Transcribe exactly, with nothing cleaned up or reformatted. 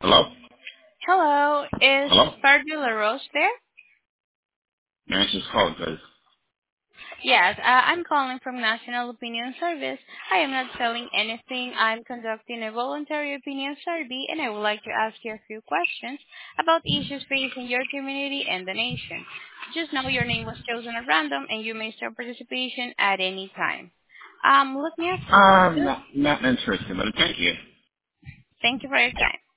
Hello? Hello, is Hello? Fergie LaRoche there? Man, it's just called, guys. Yes, uh, I'm calling from National Opinion Service. I am not selling anything. I'm conducting a voluntary opinion survey, and I would like to ask you a few questions about issues facing your community and the nation. Just know your name was chosen at random, and you may start participation at any time. Um, let me ask you, I'm not, not interested, but thank you. thank you for your time.